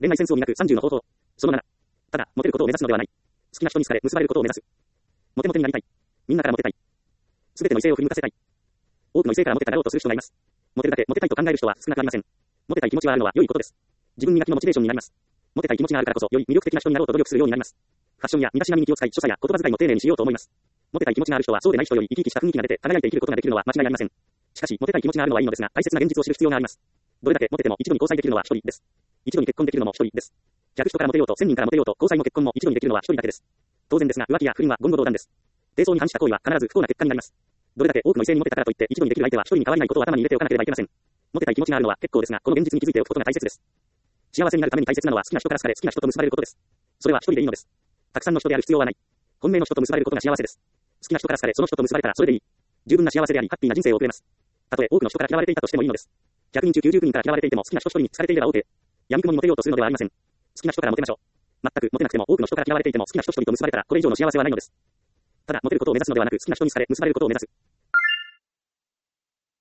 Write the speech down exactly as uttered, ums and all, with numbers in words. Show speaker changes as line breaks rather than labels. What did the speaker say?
恋愛センスを磨くさんじゅうの方法。そのなな。ただ、モテることを目指すのではない。好きな人に好かれ、結ばれることを目指す。モテモテになりたい。みんなからモテたい。すべての異性を振り向かせたい。多くの異性からモテたなろうとする人がいます。モテるだけ、モテたいと考える人は少なくありません。モテたい気持ちがあるのは良いことです。自分磨きのモチベーションになります。モテたい気持ちがあるからこそ、良い魅力的な人になろうと努力するようになります。ファッションや身だしなみに気を使い、所作や言葉遣いも丁寧にしようと思います。モテたい気持ちがある人はそうでない人より生き生きした雰囲気が出て輝いて生きることができるのは間違いありません。しかし、モテたい気持ちがあるのはいいのですが、大切な現実を知る必要があります。どれだけモテても一度に交際できるのは一人です。一度に結婚できるのも一人です。ひゃく人からモテようとせんにんからモテようと交際も結婚も一度にできるのは一人だけです。当然ですが、浮気や不倫は言語道断です。低層に反した行為は必ず不幸な結果になります。どれだけ多くの異性にモテたからといって一度にできる相手は一人に変わらないことを頭に入れておかなければいけません。モテたい気持ちがあるのは結構ですが、この現実に気づいておくことが大切です。幸せになるために大切なのは好きな人から好かれ好きな人と結ばれることです。それは一人でいいのです。たくさんの人である必要はない。本命の人と結ばれることが幸せです。好きな人から好かれその人と結ばれたらそれでいい。十分な幸せでありハッピーな人生を送れます。たとえ多くの人から嫌われていたとしてもいいのです。ひゃくにん中きゅうじゅうきゅうにんから嫌われていても好きな人一人に好かれていれば OK。闇雲にモテようとするのではありません。好きな人からモテましょう。全くモテなくても多くの人から嫌われていても好きな人一人と結ばれたらこれ以上の幸せはないのです。ただモテることを目指すのではなく好きな人に好かれ結ばれることを目指す。